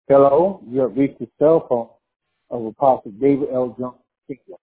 Hello, you have reached the cell phone of Apostle David L. Jones Sr.